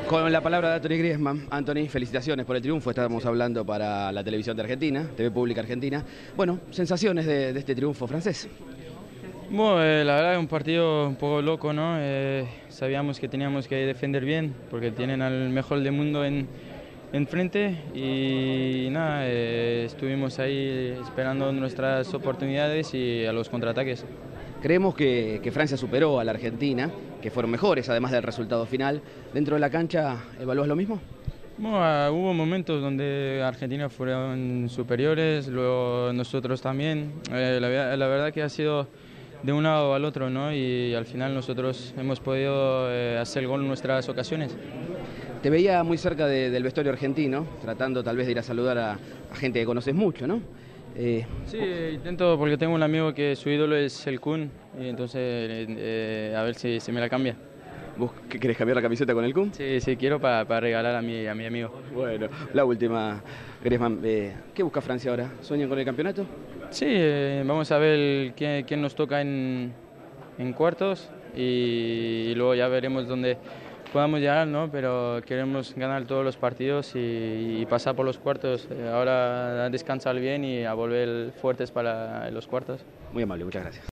Con la palabra de Anthony Griezmann. Anthony, felicitaciones por el triunfo. Estábamos hablando para la televisión de Argentina, TV Pública Argentina. Bueno, sensaciones de este triunfo francés. Bueno, la verdad es un partido un poco loco, ¿no? Sabíamos que teníamos que defender bien porque tienen al mejor del mundo enfrente y nada, estuvimos ahí esperando nuestras oportunidades y a los contraataques. Creemos que Francia superó a la Argentina, que fueron mejores, además del resultado final. ¿Dentro de la cancha evalúas lo mismo? Bueno, hubo momentos donde Argentina fueron superiores, luego nosotros también. La verdad que ha sido de un lado al otro, ¿no? Y al final nosotros hemos podido hacer el gol en nuestras ocasiones. Te veía muy cerca del vestuario argentino, tratando tal vez de ir a saludar a gente que conoces mucho, ¿no? Sí, intento porque tengo un amigo que su ídolo es el Kun y entonces a ver si me la cambia. ¿Vos querés cambiar la camiseta con el Kun? Sí, sí, quiero para regalar a mi amigo. Bueno, la última, Griezmann, ¿qué busca Francia ahora? ¿Sueñan con el campeonato? Sí, vamos a ver quién nos toca en cuartos y luego ya veremos dónde podamos llegar, ¿no? Pero queremos ganar todos los partidos y pasar por los cuartos. Ahora a descansar bien y a volver fuertes para los cuartos. Muy amable, muchas gracias.